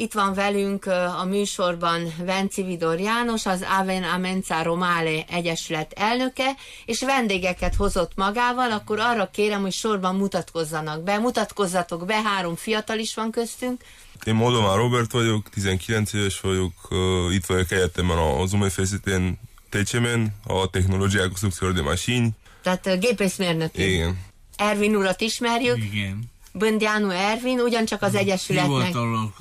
Itt van velünk a műsorban Venci Vidor János, az Avena Mensa Romale Egyesület elnöke, és vendégeket hozott magával, akkor arra kérem, hogy sorban mutatkozzanak be. Mutatkozzatok be, 3 fiatal is van köztünk. Én Moldován Robert vagyok, 19 éves vagyok, itt vagyok egyetemen az Universitén Tecsemen, a Technologia Construcțiilor de Mașini. Tehát gépészmérnök. Igen. Ervin urat ismerjük. Igen. Bândeanu Ervin, ugyancsak az Egyesületnek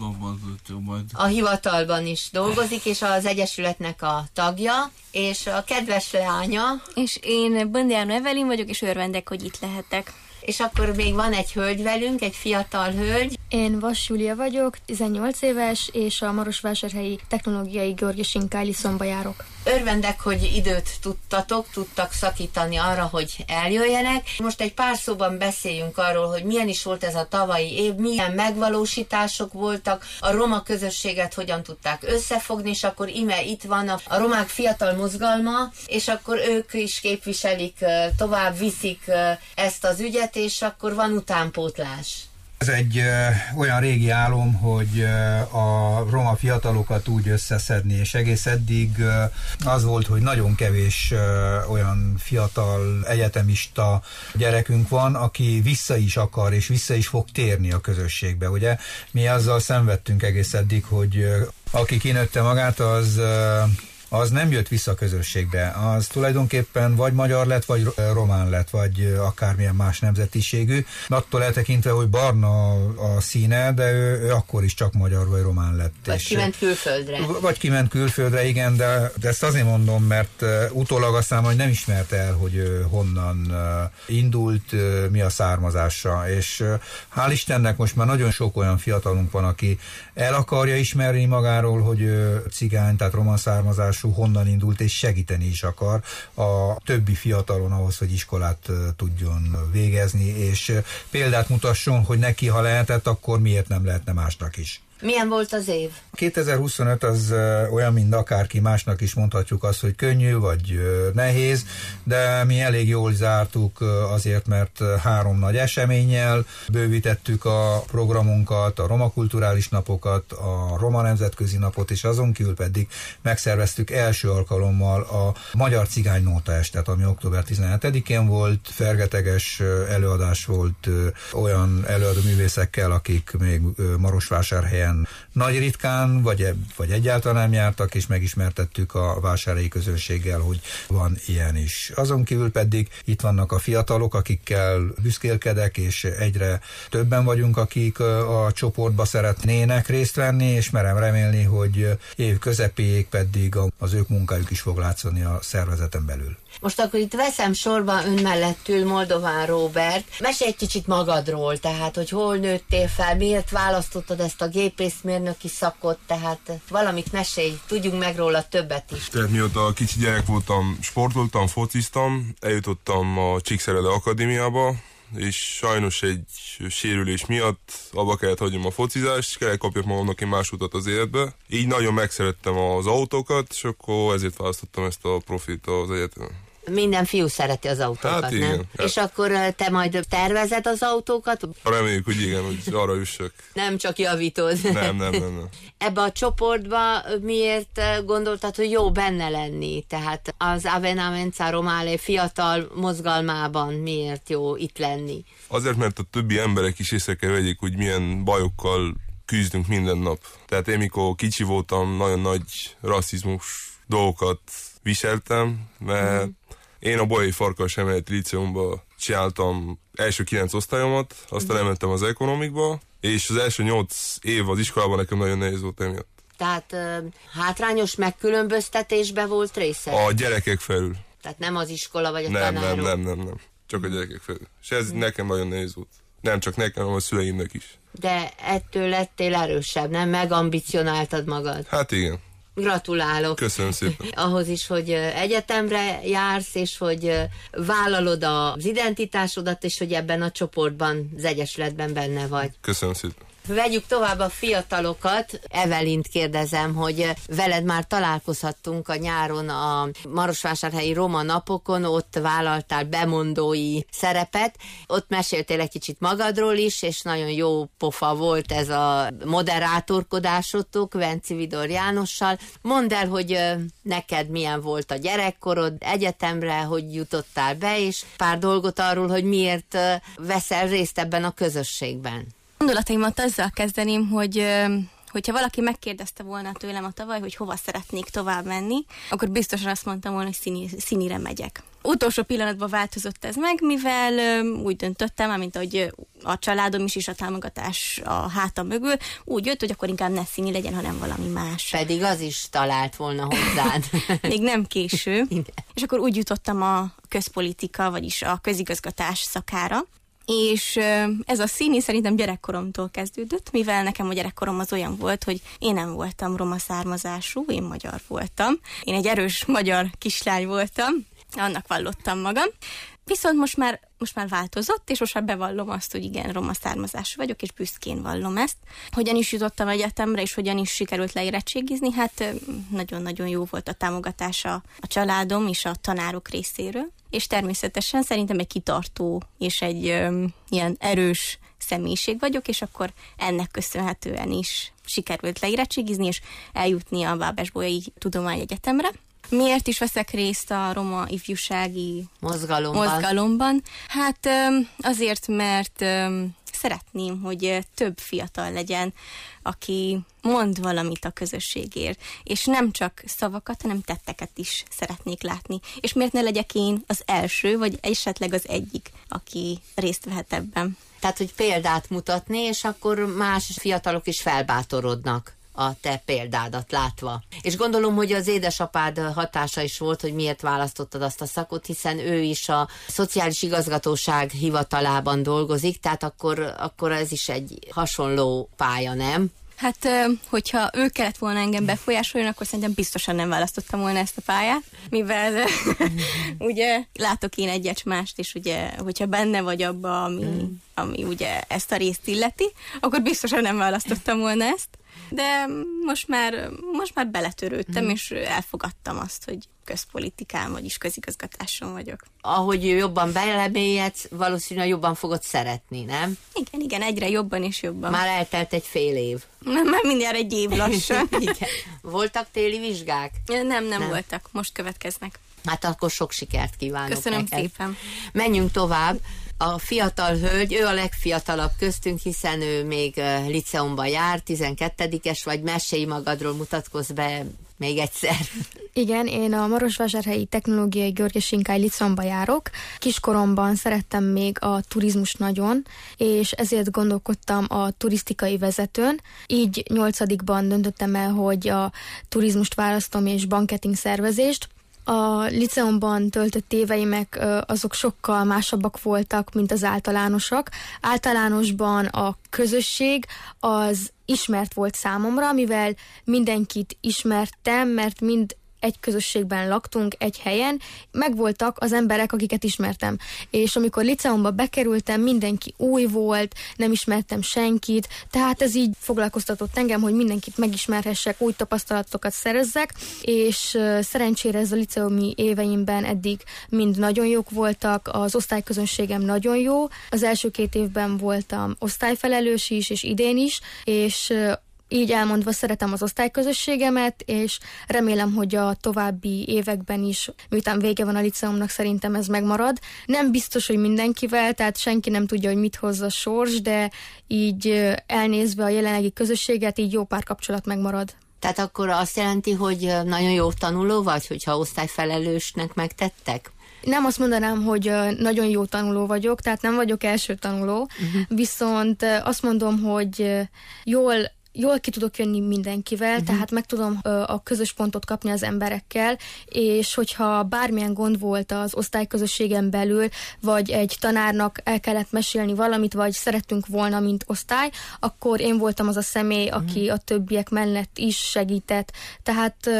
a hivatalban is dolgozik, és az Egyesületnek a tagja, és a kedves leánya. És én Bândeanu Evelin vagyok, és örvendek, hogy itt lehetek. És akkor még van egy hölgy velünk, egy fiatal hölgy. Én Vas Júlia vagyok, 18 éves, és a Marosvásárhelyi Technológiai Georgi Sinkáliszonba járok. Örvendek, hogy időt tudtak szakítani arra, hogy eljöjjenek. Most egy pár szóban beszéljünk arról, hogy milyen is volt ez a tavalyi év, milyen megvalósítások voltak, a roma közösséget hogyan tudták összefogni, és akkor ime itt van a romák fiatal mozgalma, és akkor ők is képviselik, tovább viszik ezt az ügyet, és akkor van utánpótlás. Ez egy olyan régi álom, hogy a roma fiatalokat úgy összeszedni, és egész eddig az volt, hogy nagyon kevés olyan fiatal egyetemista gyerekünk van, aki vissza is akar, és vissza is fog térni a közösségbe, ugye? Mi azzal szenvedtünk egész eddig, hogy aki kinőtte magát, az nem jött vissza a közösségbe. Az tulajdonképpen vagy magyar lett, vagy román lett, vagy akármilyen más nemzetiségű. Attól eltekintve, hogy barna a színe, de ő akkor is csak magyar vagy román lett. Vagy kiment külföldre. Vagy kiment külföldre, igen, de ezt azért mondom, mert utólag aztán majd nem ismerte el, hogy honnan indult, mi a származása. És hál' Istennek most már nagyon sok olyan fiatalunk van, aki el akarja ismerni magáról, hogy cigány, tehát román származású, honnan indult, és segíteni is akar a többi fiatalon ahhoz, hogy iskolát tudjon végezni, és példát mutasson, hogy neki, ha lehetett, akkor miért nem lehetne másnak is. Milyen volt az év? 2025 az olyan, mint akárki másnak is mondhatjuk azt, hogy könnyű vagy nehéz, de mi elég jól zártuk azért, mert 3 nagy eseménnyel bővítettük a programunkat, a roma kulturális napokat, a roma nemzetközi napot, és azon kívül pedig megszerveztük első alkalommal a Magyar Cigány Nóta Estet, ami október 17-én volt, fergeteges előadás volt olyan előadóművészekkel, akik még Marosvásárhelyen nagy ritkán, vagy egyáltalán nem jártak, és megismertettük a vásárhelyi közönséggel, hogy van ilyen is. Azon kívül pedig itt vannak a fiatalok, akikkel büszkélkedek, és egyre többen vagyunk, akik a csoportba szeretnének részt venni, és merem remélni, hogy év közepéig pedig az ők munkájuk is fog látszani a szervezeten belül. Most akkor itt veszem sorba, ön mellett ül Moldován Róbert. Mesélj egy kicsit magadról, tehát, hogy hol nőttél fel, miért választottad ezt a gépészmérnöki szakot, tehát valamit mesélj, tudjunk meg róla többet is. Tehát mióta kicsi gyerek voltam, sportoltam, fociztam, eljutottam a Csíkszerede Akadémiába, és sajnos egy sérülés miatt abba kellett hagyjam a focizást, és kellett kapjak magamnak egy más utat az életbe. Így nagyon megszerettem az autókat, és akkor ezért választottam ezt a profit az egyetemen. Minden fiú szereti az autókat, hát igen, nem? Hát. És akkor te majd tervezed az autókat? Reméljük, hogy igen, hogy arra jussak. Nem csak javítod. Nem. Ebbe a csoportba miért gondoltad, hogy jó benne lenni? Tehát az Avena Mensa Romale fiatal mozgalmában miért jó itt lenni? Azért, mert a többi emberek is észre kell vegyék, hogy milyen bajokkal küzdünk minden nap. Tehát én, mikor kicsi voltam, nagyon nagy rasszizmus dolgokat viseltem, mert én a Bolyai Farkas Emeleti Líceumban csináltam első 9 osztályomat, aztán elmentem az ekonomikba, és az első 8 év az iskolában nekem nagyon nehéz volt emiatt. Tehát hátrányos megkülönböztetésbe volt része? A gyerekek felül. Tehát nem az iskola vagy a tanárok? Nem. Csak a gyerekek felül. És ez nekem nagyon nehéz volt. Nem csak nekem, hanem a szüleimnek is. De ettől lettél erősebb, nem? Megambicionáltad magad? Hát igen. Gratulálok. Köszönöm szépen. Ahhoz is, hogy egyetemre jársz, és hogy vállalod az identitásodat, és hogy ebben a csoportban, az egyesületben benne vagy. Köszönöm szépen. Vegyük tovább a fiatalokat. Evelint kérdezem, hogy veled már találkozhattunk a nyáron a Marosvásárhelyi Roma Napokon, ott vállaltál bemondói szerepet, ott meséltél egy kicsit magadról is, és nagyon jó pofa volt ez a moderátorkodásotok Venci Vidor Jánossal. Mondd el, hogy neked milyen volt a gyerekkorod, egyetemre, hogy jutottál be, és pár dolgot arról, hogy miért veszel részt ebben a közösségben. Gondolataimat azzal kezdeném, hogyha valaki megkérdezte volna tőlem a tavaly, hogy hova szeretnék tovább menni, akkor biztosan azt mondtam volna, hogy színire megyek. Utolsó pillanatban változott ez meg, mivel úgy döntöttem, mint ahogy a családom is a támogatás a hátam mögül, úgy jött, hogy akkor inkább ne színi legyen, hanem valami más. Pedig az is talált volna hozzád. Még nem késő. És akkor úgy jutottam a közpolitika, vagyis a közigazgatás szakára, és ez a színi szerintem gyerekkoromtól kezdődött, mivel nekem a gyerekkorom az olyan volt, hogy én nem voltam roma származású, én magyar voltam. Én egy erős magyar kislány voltam, annak vallottam magam. Viszont most már változott, és most már bevallom azt, hogy igen, roma származású vagyok, és büszkén vallom ezt. Hogyan is jutottam egyetemre, és hogyan is sikerült leérettségizni, hát nagyon-nagyon jó volt a támogatása a családom és a tanárok részéről. És természetesen szerintem egy kitartó és egy ilyen erős személyiség vagyok, és akkor ennek köszönhetően is sikerült leérettségizni, és eljutni a Bábes-Bolyai Tudományegyetemre. Miért is veszek részt a roma ifjúsági mozgalomban? Hát azért, mert szeretném, hogy több fiatal legyen, aki mond valamit a közösségért, és nem csak szavakat, hanem tetteket is szeretnék látni. És miért ne legyek én az első, vagy esetleg az egyik, aki részt vehet ebben? Tehát, hogy példát mutatni, és akkor más fiatalok is felbátorodnak a te példádat látva. És gondolom, hogy az édesapád hatása is volt, hogy miért választottad azt a szakot, hiszen ő is a Szociális Igazgatóság hivatalában dolgozik, tehát akkor ez is egy hasonló pálya, nem? Hát, hogyha ő kellett volna engem befolyásolni, akkor szerintem biztosan nem választottam volna ezt a pályát, mivel ugye látok én egyet mást, és ugye, hogyha benne vagy abba, ami ugye ezt a részt illeti, akkor biztosan nem választottam volna ezt. De most már beletörődtem, és elfogadtam azt, hogy közpolitikán, vagyis közigazgatáson vagyok. Ahogy jobban belemélyedsz, valószínűleg jobban fogod szeretni, nem? Igen, egyre jobban és jobban. Már eltelt egy fél év. Már mindjárt egy év lassan. Igen. Voltak téli vizsgák? Nem voltak, most következnek. Hát akkor sok sikert kívánok. Köszönöm neked. szépen. Menjünk tovább. A fiatal hölgy, ő a legfiatalabb köztünk, hiszen ő még liceumban jár, 12-es vagy, mesélj magadról, mutatkozz be még egyszer. Igen, én a Marosvásárhelyi Technológiai György Sinkály Liceumba járok. Kiskoromban szerettem még a turizmus nagyon, és ezért gondolkodtam a turisztikai vezetőn. Így 8-ban döntöttem el, hogy a turizmust választom és banketing szervezést. A liceumban töltött éveimek azok sokkal másabbak voltak, mint az általánosak. Általánosban a közösség az ismert volt számomra, mivel mindenkit ismertem, mert mind egy közösségben laktunk, egy helyen, megvoltak az emberek, akiket ismertem. És amikor liceumba bekerültem, mindenki új volt, nem ismertem senkit, tehát ez így foglalkoztatott engem, hogy mindenkit megismerhessek, új tapasztalatokat szerezzek, és szerencsére ez a liceumi éveimben eddig mind nagyon jók voltak, az osztályközönségem nagyon jó, az első 2 évben voltam osztályfelelős is, és idén is, és így elmondva szeretem az osztályközösségemet, és remélem, hogy a további években is, miután vége van a liceumnak, szerintem ez megmarad. Nem biztos, hogy mindenkivel, tehát senki nem tudja, hogy mit hoz a sors, de így elnézve a jelenlegi közösséget, így jó pár kapcsolat megmarad. Tehát akkor azt jelenti, hogy nagyon jó tanuló vagy, hogyha osztályfelelősnek megtettek? Nem azt mondanám, hogy nagyon jó tanuló vagyok, tehát nem vagyok első tanuló, viszont azt mondom, hogy jól ki tudok jönni mindenkivel, tehát meg tudom a közös pontot kapni az emberekkel, és hogyha bármilyen gond volt az osztályközösségen belül, vagy egy tanárnak el kellett mesélni valamit, vagy szerettünk volna, mint osztály, akkor én voltam az a személy, aki a többiek mellett is segített. Tehát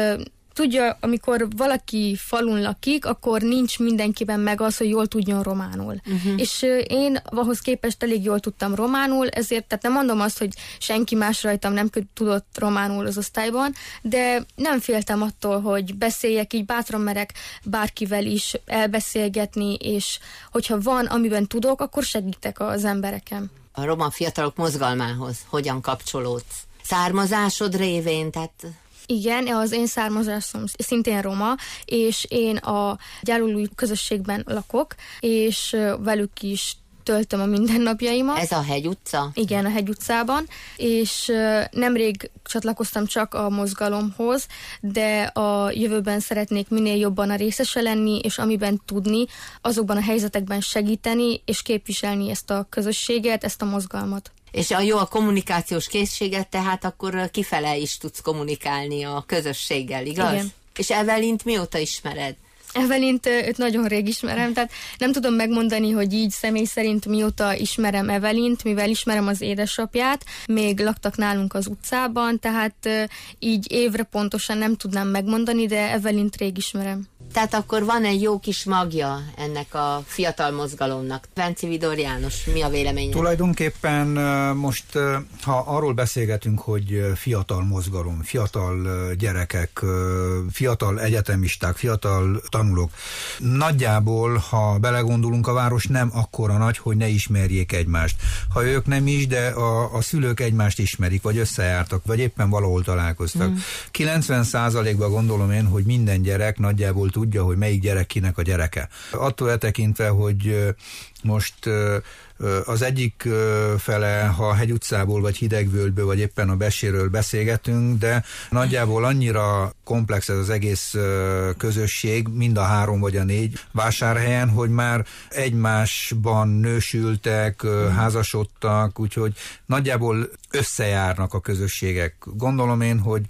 Tudja, amikor valaki falun lakik, akkor nincs mindenkiben meg az, hogy jól tudjon románul. És én ahhoz képest elég jól tudtam románul, ezért tehát nem mondom azt, hogy senki más rajtam nem tudott románul az osztályban, de nem féltem attól, hogy beszéljek, így bátran merek bárkivel is elbeszélgetni, és hogyha van, amiben tudok, akkor segítek az embereken. A roma fiatalok mozgalmához hogyan kapcsolódsz? Származásod révén, tehát... Igen, az én származásom szintén roma, és én a gyárullói közösségben lakok, és velük is töltöm a mindennapjaimat. Ez a Hegy utca? Igen, a Hegy utcában, és nemrég csatlakoztam csak a mozgalomhoz, de a jövőben szeretnék minél jobban a részese lenni, és amiben tudni, azokban a helyzetekben segíteni, és képviselni ezt a közösséget, ezt a mozgalmat. És a jó a kommunikációs készséget, tehát akkor kifele is tudsz kommunikálni a közösséggel, igaz? Igen. És Evelint mióta ismered? Evelint őt nagyon rég ismerem, tehát nem tudom megmondani, hogy így személy szerint mióta ismerem Evelint, mivel ismerem az édesapját, még laktak nálunk az utcában, tehát így évre pontosan nem tudnám megmondani, de Evelint rég ismerem. Tehát akkor van egy jó kis magja ennek a fiatal mozgalomnak. Venci Vidor János, mi a véleményed? Tulajdonképpen most, ha arról beszélgetünk, hogy fiatal mozgalom, fiatal gyerekek, fiatal egyetemisták, fiatal tanulók, nagyjából, ha belegondolunk, a város nem akkora nagy, hogy ne ismerjék egymást. Ha ők nem is, de a szülők egymást ismerik, vagy összejártak, vagy éppen valahol találkoztak. 90%-ban gondolom én, hogy minden gyerek nagyjából tudja, hogy melyik gyerek kinek a gyereke. Attól eltekintve, hogy most az egyik fele, ha a Hegy utcából, vagy Hidegvölgyből, vagy éppen a Besséről beszélgetünk, de nagyjából annyira komplex ez az egész közösség, mind a 3 vagy a 4 vásárhelyen, hogy már egymásban nősültek, házasodtak, úgyhogy nagyjából összejárnak a közösségek. Gondolom én, hogy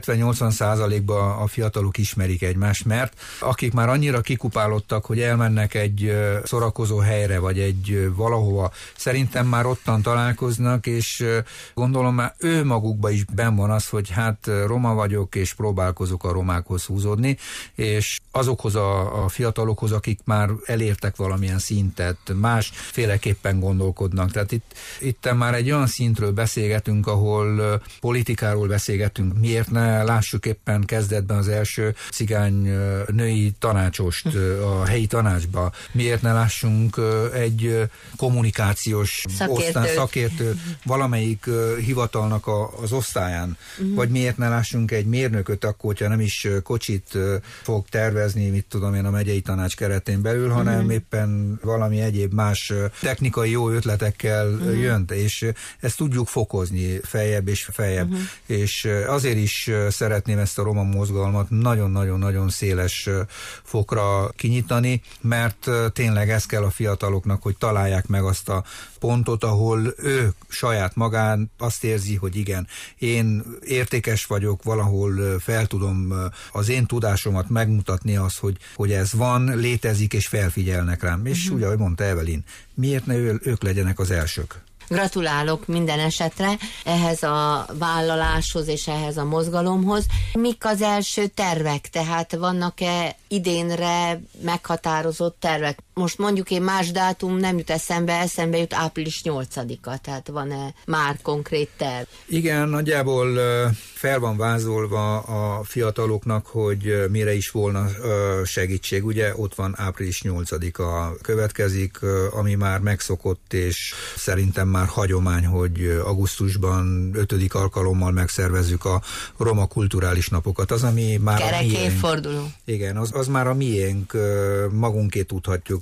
70-80%-ban a fiatalok ismerik egymást, mert akik már annyira kikupálódtak, hogy elmennek egy szórakozó helyre, vagy egy valahova, szerintem már ottan találkoznak, és gondolom már ő magukban is benn van az, hogy hát roma vagyok, és próbálkozok a romákhoz húzódni, és azokhoz a fiatalokhoz, akik már elértek valamilyen szintet, másféleképpen gondolkodnak. Tehát itt már egy olyan szintről beszélgetünk, ahol politikáról beszélgetünk. Miért ne lássuk éppen kezdetben az első cigány női tanácsost a helyi tanácsba? Miért ne lássunk egy kommunikációs szakértő valamelyik hivatalnak az osztályán? Vagy miért ne lássunk egy mérnököt akkor, hogyha nem is kocsit fog tervezni, mit tudom én, a megyei tanács keretén belül, hanem éppen valami egyéb más technikai jó ötletekkel jön, és ezt tudjuk fokozni feljebb és feljebb. És azért is szeretném ezt a roma mozgalmat nagyon-nagyon-nagyon széles fokra kinyitani, mert tényleg ez kell a fiataloknak, hogy találják meg azt a pontot, ahol ő saját magán azt érzi, hogy igen, én értékes vagyok, valahol fel tudom az én tudásomat megmutatni az, hogy ez van, létezik, és felfigyelnek rám. És úgy, ahogy mondta Evelin, miért ne ők legyenek az elsők? Gratulálok minden esetre ehhez a vállaláshoz és ehhez a mozgalomhoz. Mik az első tervek? Tehát vannak-e idénre meghatározott tervek? Most mondjuk én más dátum nem jut eszembe jut április 8-a, tehát van-e már konkrét terv? Igen, nagyjából fel van vázolva a fiataloknak, hogy mire is volna segítség. Ugye ott van április 8-a következik, ami már megszokott, és szerintem már hagyomány, hogy augusztusban 5. alkalommal megszervezzük a roma kulturális napokat. Az, ami már kerek évforduló. Igen, az már a miénk, magunké tudhatjuk,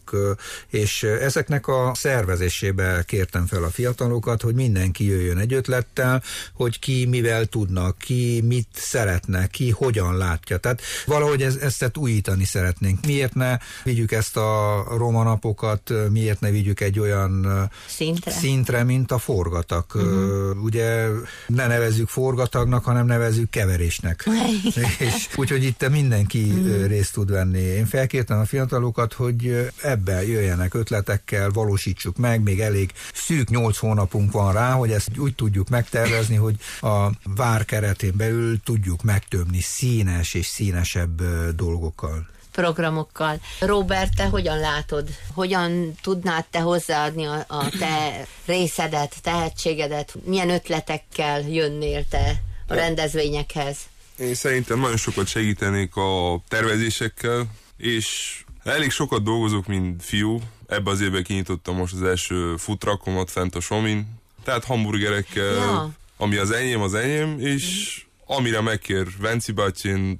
és ezeknek a szervezésébe kértem fel a fiatalokat, hogy mindenki jöjjön egy ötlettel, hogy ki mivel tudna, ki mit szeretne, ki hogyan látja. Tehát valahogy ezt újítani szeretnénk. Miért ne vigyük ezt a roma napokat, miért ne vigyük egy olyan szintre, mint a forgatag. Ugye ne nevezzük forgatagnak, hanem nevezzük keverésnek. És úgyhogy itt mindenki részt tud tud venni. Én felkértem a fiatalokat, hogy ebbe jöjjenek ötletekkel, valósítsuk meg, még elég szűk 8 hónapunk van rá, hogy ezt úgy tudjuk megtervezni, hogy a vár keretén belül tudjuk megtömni színes és színesebb dolgokkal. Programokkal. Robert, te hogyan látod? Hogyan tudnád te hozzáadni a te részedet, tehetségedet? Milyen ötletekkel jönnél te a rendezvényekhez? Én szerintem nagyon sokat segítenék a tervezésekkel, és elég sokat dolgozok, mint fiú. Ebben az évben kinyitottam most az első futtrakomat fent a Somin. Tehát hamburgerekkel, ami az enyém, és amire megkér Venci bácsi, én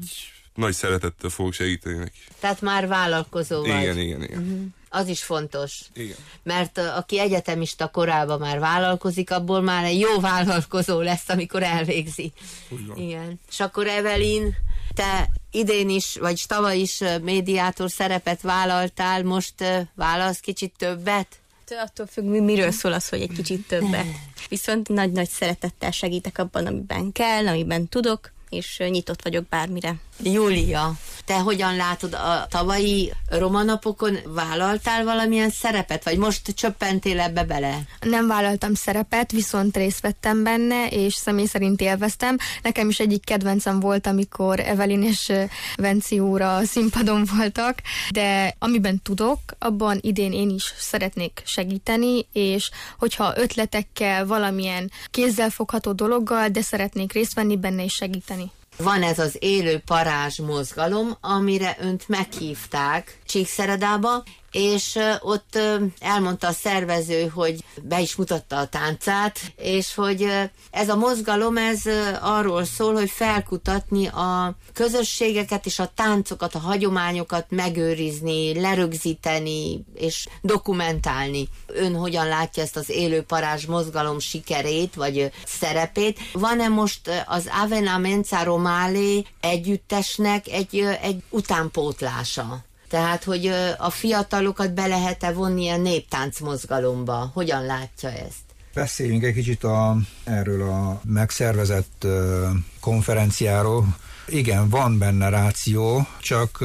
nagy szeretettel fogok segíteni neki. Tehát már vállalkozó vagy. Igen. Az is fontos. Igen. Mert aki egyetemista korában már vállalkozik, abból már egy jó vállalkozó lesz, amikor elvégzi. Igen. És akkor Evelyn, te idén is, vagy tavaly is médiátor szerepet vállaltál, most vállalsz kicsit többet? Attól függ, miről szól az, hogy egy kicsit többet. Viszont nagy-nagy szeretettel segítek abban, amiben kell, amiben tudok, és nyitott vagyok bármire. Júlia, te hogyan látod a tavalyi Roma napokon? Vállaltál valamilyen szerepet, vagy most csöppentél ebbe bele? Nem vállaltam szerepet, viszont részt vettem benne, és személy szerint élveztem. Nekem is egyik kedvencem volt, amikor Evelyn és Venci úr a színpadon voltak, de amiben tudok, abban idén én is szeretnék segíteni, és hogyha ötletekkel, valamilyen kézzelfogható dologgal, de szeretnék részt venni benne és segíteni. Van ez az élő parázs mozgalom, amire önt meghívták Csíkszeredába, és ott elmondta a szervező, hogy be is mutatta a táncát, és hogy ez a mozgalom, ez arról szól, hogy felkutatni a közösségeket és a táncokat, a hagyományokat megőrizni, lerögzíteni és dokumentálni. Ön hogyan látja ezt az élő parázs mozgalom sikerét, vagy szerepét? Van-e most az Avena Mensa Romale együttesnek egy utánpótlása? Tehát, hogy a fiatalokat be lehet-e vonni ilyen néptánc mozgalomba? Hogyan látja ezt? Beszéljünk egy kicsit erről a megszervezett konferenciáról. Igen, van benne ráció, csak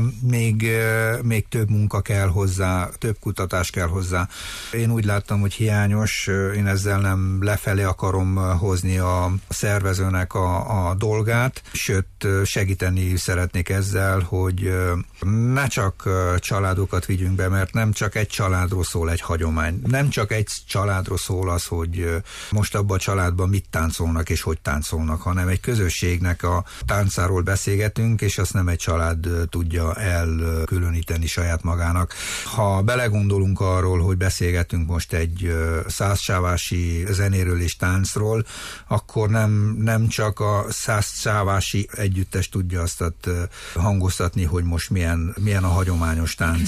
még több munka kell hozzá, több kutatás kell hozzá. Én úgy láttam, hogy hiányos, én ezzel nem lefelé akarom hozni a szervezőnek a dolgát, sőt segíteni szeretnék ezzel, hogy ne csak családokat vigyünk be, mert nem csak egy családról szól egy hagyomány. Nem csak egy családról szól az, hogy most abban a családban mit táncolnak és hogy táncolnak, hanem egy közösségnek a táncáról beszélgetünk, és azt nem egy család tudja elkülöníteni saját magának. Ha belegondolunk arról, hogy beszélgetünk most egy százsávási zenéről és táncról, akkor nem csak a százsávási együttes tudja azt hangoztatni, hogy most milyen a hagyományos tánc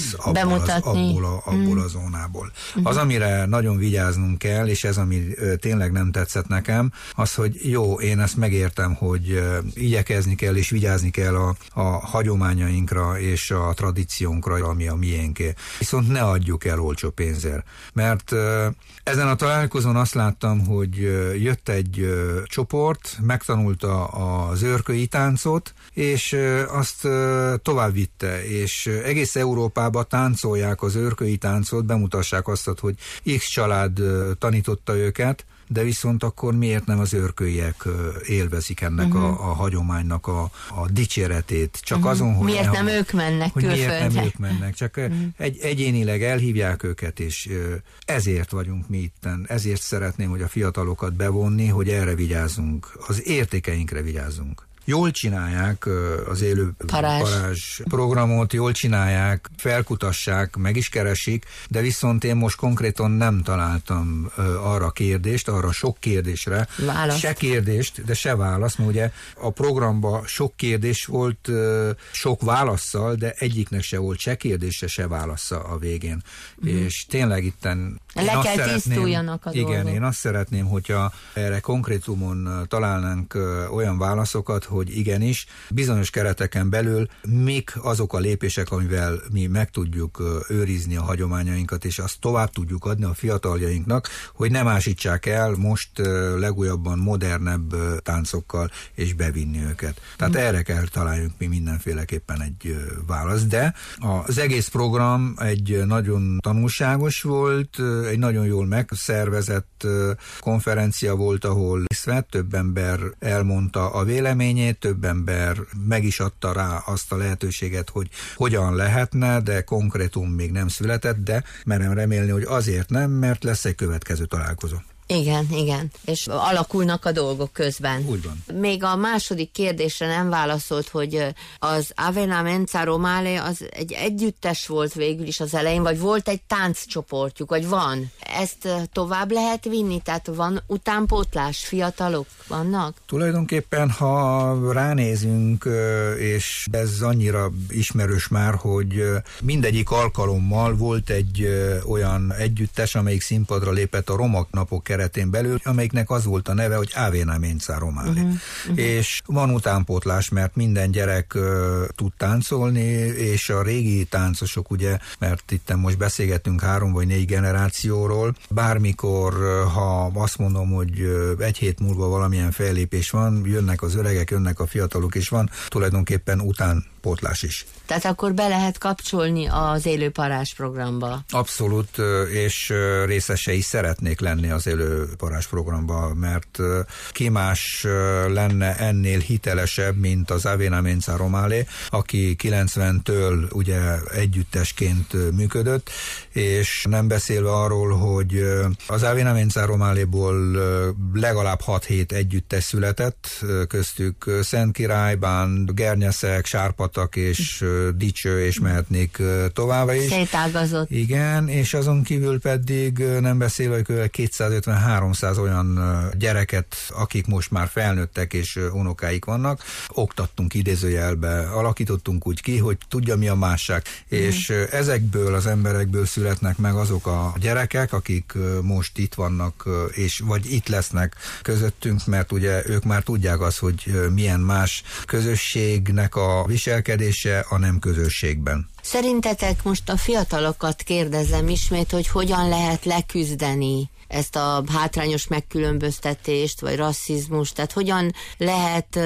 abból a zónából. Az, amire nagyon vigyáznunk kell, és ez, ami tényleg nem tetszett nekem, az, hogy jó, én ezt megértem, hogy igyekezni kell, és vigyázni kell a hagyományainkra és a tradíciónkra, ami a miénké. Viszont ne adjuk el olcsó pénzért. Mert ezen a találkozón azt láttam, hogy jött egy csoport, megtanulta az őrköi táncot, és azt tovább vitte, és egész Európában táncolják az őrköi táncot, bemutassák azt, hogy X család tanította őket, de viszont akkor miért nem az őrkölyek élvezik ennek a hagyománynak a dicséretét? Csak azon, hogy miért nem ők mennek külföldre? Miért nem ők mennek? Csak egyénileg elhívják őket, és ezért vagyunk mi itten. Ezért szeretném, hogy a fiatalokat bevonni, hogy erre vigyázzunk, az értékeinkre vigyázzunk. Jól csinálják az élő parázs programot, jól csinálják, felkutassák, meg is keresik, de viszont én most konkrétan nem találtam arra kérdést, arra sok kérdésre, választ. Se kérdést, de se választ, mert ugye a programban sok kérdés volt, sok válasszal, de egyiknek se volt se kérdése, se válasza a végén. És tényleg itten le kell tisztuljanak a dolgok. Igen, én azt szeretném, hogyha erre konkrétumon találnánk olyan válaszokat, hogy igenis, bizonyos kereteken belül mik azok a lépések, amivel mi meg tudjuk őrizni a hagyományainkat, és azt tovább tudjuk adni a fiataljainknak, hogy nem ásítsák el most legújabban modernebb táncokkal, és bevinni őket. Tehát erre kell találjunk mi mindenféleképpen egy választ, de az egész program egy nagyon tanulságos volt, egy nagyon jól megszervezett konferencia volt, ahol részt vett, több ember elmondta a véleményét, több ember meg is adta rá azt a lehetőséget, hogy hogyan lehetne, de konkrétum még nem született, de merem remélni, hogy azért nem, mert lesz egy következő találkozó. Igen, és alakulnak a dolgok közben. Úgy van. Még a második kérdésre nem válaszolt, hogy az Avena Mensa Romale az egy együttes volt végül is az elején, vagy volt egy tánccsoportjuk, vagy van? Ezt tovább lehet vinni? Tehát van utánpótlás, fiatalok vannak? Tulajdonképpen, ha ránézünk, és ez annyira ismerős már, hogy mindegyik alkalommal volt egy olyan együttes, amelyik színpadra lépett a Roma napok keretén belül, amelyiknek az volt a neve, hogy Avena Mensa Romale. És van utánpótlás, mert minden gyerek tud táncolni, és a régi táncosok, ugye, mert itt most beszélgetünk 3 vagy 4 generációról, bármikor, ha azt mondom, hogy egy hét múlva valamilyen fellépés van, jönnek az öregek, jönnek a fiatalok, és van tulajdonképpen utánpótlás is. Tehát akkor be lehet kapcsolni az élő parázs programba? Abszolút, és részesei szeretnék lenni az élő parázs programba, mert ki más lenne ennél hitelesebb, mint az Avena Mensa Romale, aki 90-től ugye együttesként működött, és nem beszélve arról, hogy az Avena Mensa Romáléból legalább 6-7 együttes született, köztük Szent Király, Bánd, Gernyeszek, Sárpatak és Dicső, és mehetnék tovább is. Szétágazott. Igen, és azon kívül pedig nem beszélve, hogy 250-300 olyan gyereket, akik most már felnőttek és unokáik vannak, oktattunk idézőjelbe, alakítottunk úgy ki, hogy tudja, mi a másság. És ezekből az emberekből születnek meg azok a gyerekek, akik most itt vannak, és vagy itt lesznek közöttünk, mert ugye ők már tudják azt, hogy milyen más közösségnek a viselkedése a nem közösségben. Szerintetek, most a fiatalokat kérdezem ismét, hogy hogyan lehet leküzdeni ezt a hátrányos megkülönböztetést, vagy rasszizmust, tehát hogyan lehet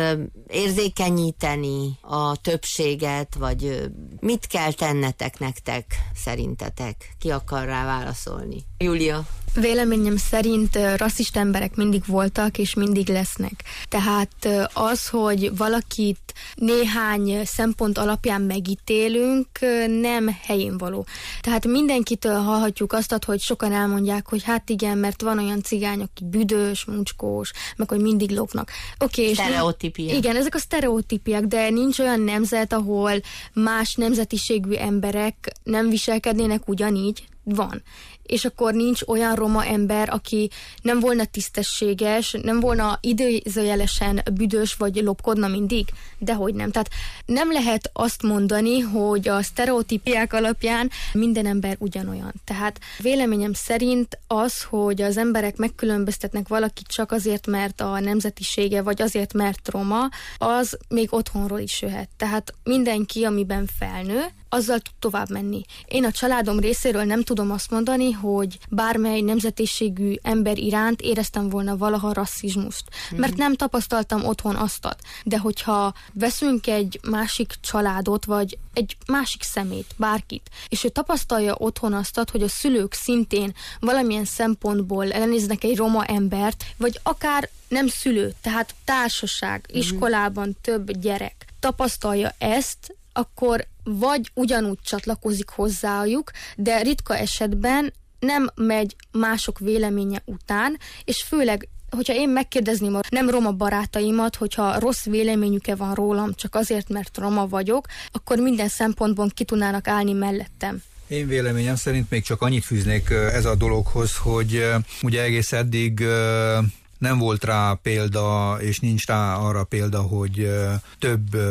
érzékenyíteni a többséget, vagy mit kell tennetek nektek, szerintetek? Ki akar rá válaszolni? Júlia? Véleményem szerint rasszista emberek mindig voltak, és mindig lesznek. Tehát az, hogy valakit néhány szempont alapján megítélünk, nem helyén való. Tehát mindenkitől hallhatjuk azt, hogy sokan elmondják, hogy hát igen, mert van olyan cigány, aki büdös, muncskós, meg hogy mindig lopnak. Okay, sztereotípiák. Igen, ezek a sztereotípiák, de nincs olyan nemzet, ahol más nemzetiségű emberek nem viselkednének ugyanígy. Van. És akkor nincs olyan roma ember, aki nem volna tisztességes, nem volna idézőjelesen büdös, vagy lopkodna mindig, dehogy nem. Tehát nem lehet azt mondani, hogy a sztereotípiák alapján minden ember ugyanolyan. Tehát véleményem szerint az, hogy az emberek megkülönböztetnek valakit csak azért, mert a nemzetisége, vagy azért, mert roma, az még otthonról is jöhet. Tehát mindenki, amiben felnő, azzal tud tovább menni. Én a családom részéről nem tudom azt mondani, hogy bármely nemzetiségű ember iránt éreztem volna valaha rasszizmust. Mert nem tapasztaltam otthon aztat. De hogyha veszünk egy másik családot, vagy egy másik szemét, bárkit, és ő tapasztalja otthon aztat, hogy a szülők szintén valamilyen szempontból ellenéznek egy roma embert, vagy akár nem szülő, tehát társaság, iskolában több gyerek tapasztalja ezt, akkor vagy ugyanúgy csatlakozik hozzájuk, de ritka esetben nem megy mások véleménye után, és főleg, hogyha én megkérdezném a nem roma barátaimat, hogyha rossz véleményük-e van rólam csak azért, mert roma vagyok, akkor minden szempontból ki tudnának állni mellettem. Én véleményem szerint még csak annyit fűznék ez a dologhoz, hogy ugye egész eddig nem volt rá példa, és nincs rá arra példa, hogy több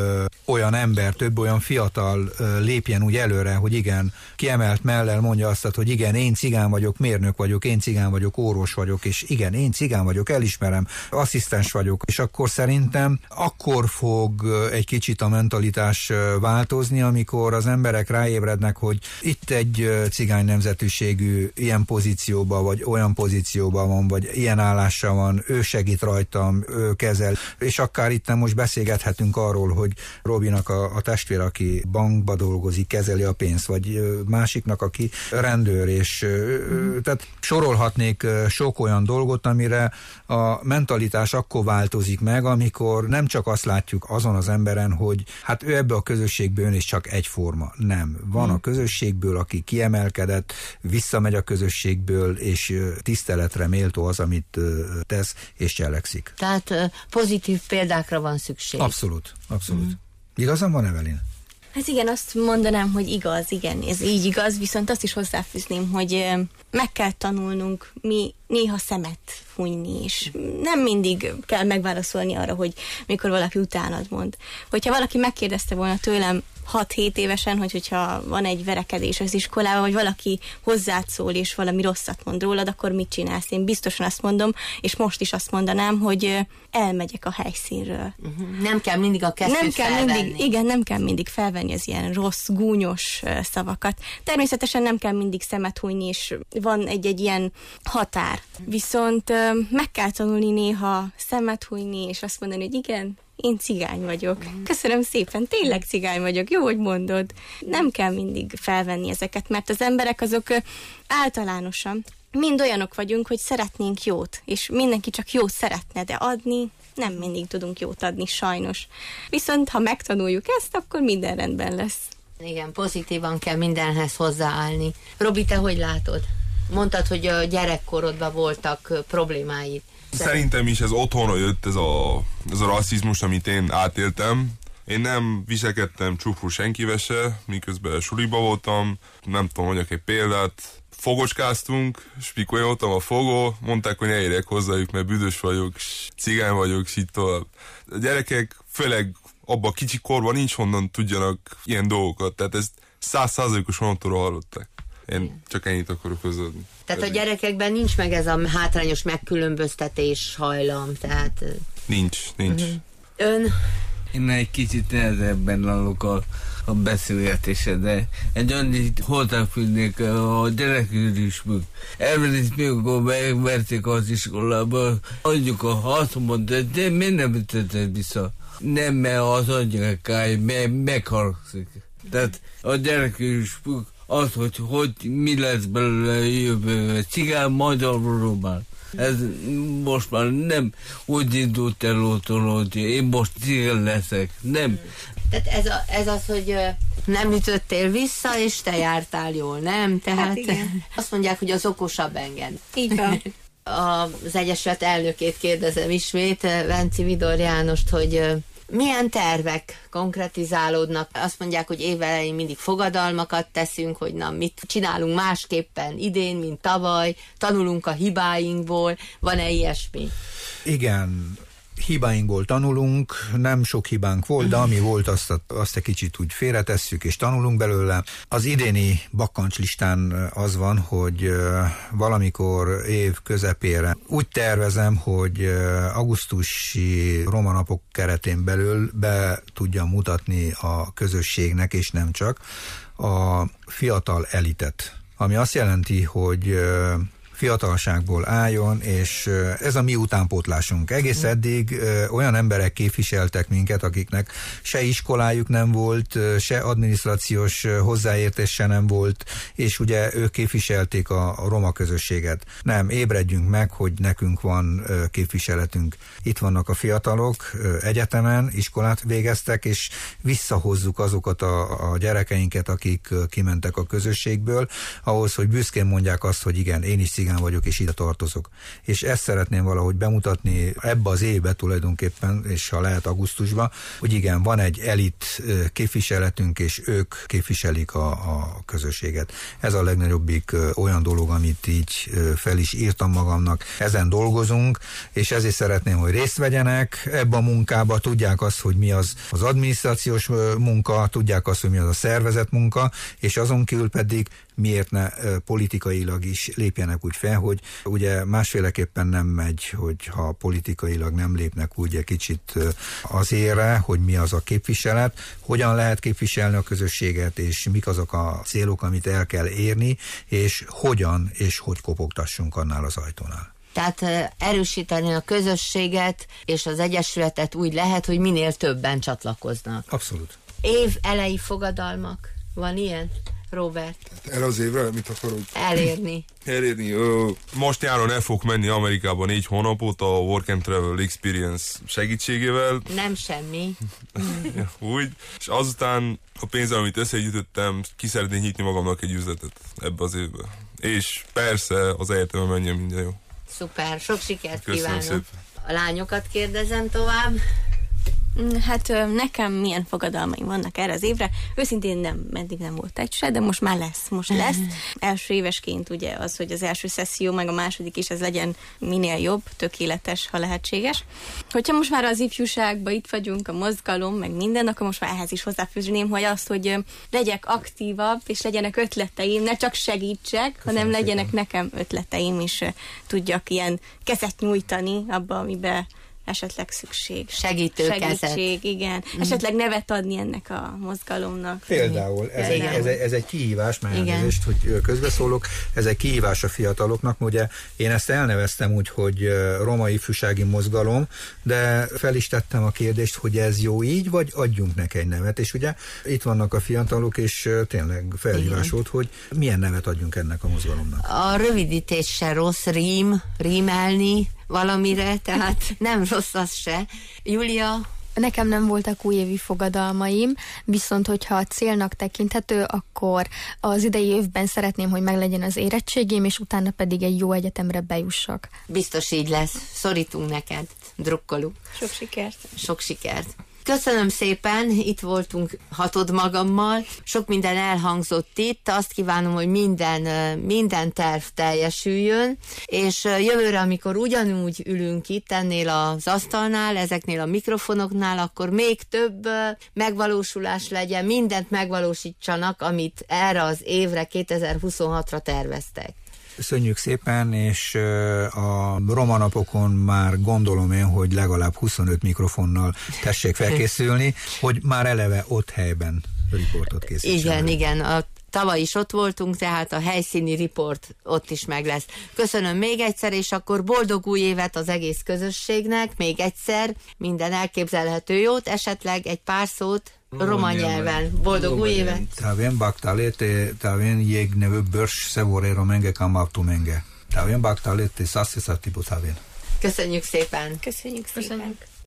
olyan ember, több olyan fiatal lépjen úgy előre, hogy igen, kiemelt mellel mondja azt, hogy igen, én cigány vagyok, mérnök vagyok, én cigány vagyok, orvos vagyok, és igen, én cigány vagyok, elismerem, asszisztens vagyok, és akkor szerintem akkor fog egy kicsit a mentalitás változni, amikor az emberek ráébrednek, hogy itt egy cigány nemzetűségű ilyen pozícióban, vagy olyan pozícióban van, vagy ilyen állása van, ő segít rajtam, ő kezel, és akár itt most beszélgethetünk arról, hogy Robinak a testvér, aki bankba dolgozik, kezeli a pénzt, vagy másiknak, aki rendőr, és tehát sorolhatnék sok olyan dolgot, amire a mentalitás akkor változik meg, amikor nem csak azt látjuk azon az emberen, hogy hát ő ebbe a közösségből is csak egyforma. Nem. Van a közösségből, aki kiemelkedett, visszamegy a közösségből, és tiszteletre méltó az, amit tesz, és cselekszik. Tehát pozitív példákra van szükség. Abszolút, abszolút. Igazam van, Evelyn? Hát igen, azt mondanám, hogy igaz, igen, ez így igaz, viszont azt is hozzáfűzném, hogy meg kell tanulnunk mi néha szemet fújni, és nem mindig kell megválaszolni arra, hogy mikor valaki utánad mond. Hogyha valaki megkérdezte volna tőlem 6-7 évesen, hogyha van egy verekedés az iskolában, vagy valaki hozzád szól, és valami rosszat mond rólad, akkor mit csinálsz? Én biztosan azt mondom, és most is azt mondanám, hogy elmegyek a helyszínről. Nem kell mindig a kesztyűt felvenni. Nem kell mindig felvenni az ilyen rossz, gúnyos szavakat. Természetesen nem kell mindig szemet hújni, és van egy ilyen határ. Viszont meg kell tanulni néha szemet hújni, és azt mondani, hogy igen, én cigány vagyok. Köszönöm szépen, tényleg cigány vagyok, jó, hogy mondod. Nem kell mindig felvenni ezeket, mert az emberek azok általánosan mind olyanok vagyunk, hogy szeretnénk jót, és mindenki csak jót szeretne, de adni nem mindig tudunk jót adni, sajnos. Viszont ha megtanuljuk ezt, akkor minden rendben lesz. Igen, pozitívan kell mindenhez hozzáállni. Robi, te hogy látod? Mondtad, hogy a gyerekkorodban voltak problémáid. Szerintem is ez otthonra jött, ez a rasszizmus, amit én átéltem. Én nem viselkedtem csúful senkivel se, miközben suliba voltam. Nem tudom, mondjak egy példát. Fogocskáztunk, spikoltam a fogó, mondták, hogy ne érjek hozzájuk, mert büdös vagyok, cigány vagyok, és így tovább. A gyerekek, főleg abban a kicsi korban nincs honnan tudjanak ilyen dolgokat, tehát ezt 100%-os onnantól hallották. Én csak ennyit akarok közölni. Tehát a gyerekekben nincs meg ez a hátrányos megkülönböztetés hajlam, tehát... Nincs. Ön? Én egy kicsit nehezebben állok a beszélgetésre, de egy annyit hozzáfűznék a gyerekről is meg. Elvezették még, akkor megverték az iskolába, mondjuk azt mondta, de miért nem tetted vissza? Nem, mert az anyukáj megharagszik. Tehát a gyerekről is az, hogy mi lesz belőle jövőben, cigány, magyar, román. Ez most már nem úgy indult el otthon, hogy én most cigány leszek, nem. Tehát ez az, hogy nem ütöttél vissza, és te jártál jól, nem? Tehát hát azt mondják, hogy az okosabb enged. Így van. Az Egyesület elnökét kérdezem ismét, Venci Vidor Jánost, hogy milyen tervek konkretizálódnak? Azt mondják, hogy évelején mindig fogadalmakat teszünk, hogy na, mit csinálunk másképpen idén, mint tavaly, tanulunk a hibáinkból, van-e ilyesmi? Igen, hibáinkból tanulunk, nem sok hibánk volt, de ami volt, azt egy kicsit úgy félretesszük, és tanulunk belőle. Az idéni bakkancslistán az van, hogy valamikor év közepére úgy tervezem, hogy augusztusi Roma napok keretén belül be tudjam mutatni a közösségnek, és nem csak, a fiatal elitet. Ami azt jelenti, hogy fiatalságból álljon, és ez a mi utánpótlásunk. Egész eddig olyan emberek képviseltek minket, akiknek se iskolájuk nem volt, se adminisztrációs hozzáértése nem volt, és ugye ők képviselték a roma közösséget. Nem, ébredjünk meg, hogy nekünk van képviseletünk. Itt vannak a fiatalok, egyetemen, iskolát végeztek, és visszahozzuk azokat a gyerekeinket, akik kimentek a közösségből, ahhoz, hogy büszkén mondják azt, hogy igen, én is cigány cigán vagyok, és ide tartozok. És ezt szeretném valahogy bemutatni ebbe az évbe tulajdonképpen, és ha lehet augusztusban, hogy igen, van egy elit képviseletünk, és ők képviselik a közösséget. Ez a legnagyobbik olyan dolog, amit így fel is írtam magamnak. Ezen dolgozunk, és ezért szeretném, hogy részt vegyenek ebbe a munkába, tudják azt, hogy mi az adminisztrációs munka, tudják azt, hogy mi az a szervezet munka, és azon kívül pedig miért ne politikailag is lépjenek úgy fel, hogy ugye másféleképpen nem megy, hogyha politikailag nem lépnek úgy egy kicsit az élre, hogy mi az a képviselet, hogyan lehet képviselni a közösséget, és mik azok a célok, amit el kell érni, és hogyan és hogy kopogtassunk annál az ajtónál. Tehát erősíteni a közösséget és az egyesületet úgy lehet, hogy minél többen csatlakoznak. Abszolút. Év elejé fogadalmak. Van ilyen, Robert? Erre az évre mit akarod? Elérni. Most nyáron el fogok menni Amerikába 4 hónapot a Work and Travel Experience segítségével. Nem semmi. Úgy. És azután a pénzzel, amit összegyűjtöttem, ki szeretnék nyitni magamnak egy üzletet ebbe az évben. És persze az egyetemen menjen minden jó. Szuper, sok sikert Köszönöm kívánok. Szépen. A lányokat kérdezem tovább. Hát nekem milyen fogadalmaim vannak erre az évre. Őszintén eddig nem volt egy se, de most már lesz. Első évesként ugye az, hogy az első szesszió, meg a második is ez legyen minél jobb, tökéletes, ha lehetséges. Hogyha most már az ifjúságban itt vagyunk, a mozgalom, meg minden, akkor most már ehhez is hozzáfűzném, hogy azt, hogy legyek aktívabb, és legyenek ötleteim, ne csak segítsek, hanem legyenek nekem ötleteim, és tudjak ilyen kezet nyújtani abba, amiben esetleg szükség. Segítség, igen. Esetleg nevet adni ennek a mozgalomnak. Például ez egy kihívás, már elnézést, hogy közbeszólok, ez egy kihívás a fiataloknak, ugye én ezt elneveztem úgy, hogy Roma Ifjúsági Mozgalom, de fel is tettem a kérdést, hogy ez jó így, vagy adjunk neki egy nevet, és ugye itt vannak a fiatalok, és tényleg felhívás volt, hogy milyen nevet adjunk ennek a mozgalomnak. A rövidítés se rossz, rímelni valamire, tehát nem rossz az se. Júlia? Nekem nem voltak újévi fogadalmaim, viszont hogyha a célnak tekinthető, akkor az idei évben szeretném, hogy meglegyen az érettségém, és utána pedig egy jó egyetemre bejussak. Biztos így lesz. Szorítunk neked. Drukkolunk. Sok sikert. Sok sikert. Köszönöm szépen, itt voltunk hatod magammal, sok minden elhangzott itt, azt kívánom, hogy minden terv teljesüljön, és jövőre, amikor ugyanúgy ülünk itt ennél az asztalnál, ezeknél a mikrofonoknál, akkor még több megvalósulás legyen, mindent megvalósítsanak, amit erre az évre, 2026-ra terveztek. Köszönjük szépen, és a Roma napokon már gondolom én, hogy legalább 25 mikrofonnal tessék felkészülni, hogy már eleve ott helyben riportot készítsenek. Igen, tavaly is ott voltunk, tehát a helyszíni riport ott is meg lesz. Köszönöm még egyszer, és akkor boldog új évet az egész közösségnek, még egyszer, minden elképzelhető jót, esetleg egy pár szót roma nyelven. Boldog új évet! Tavien baktalete, tavien jeg nevő börs szevorero menge kamaptu menge. Tavien baktalete, szaszi szatibu tavien. Köszönjük szépen! Köszönjük szépen!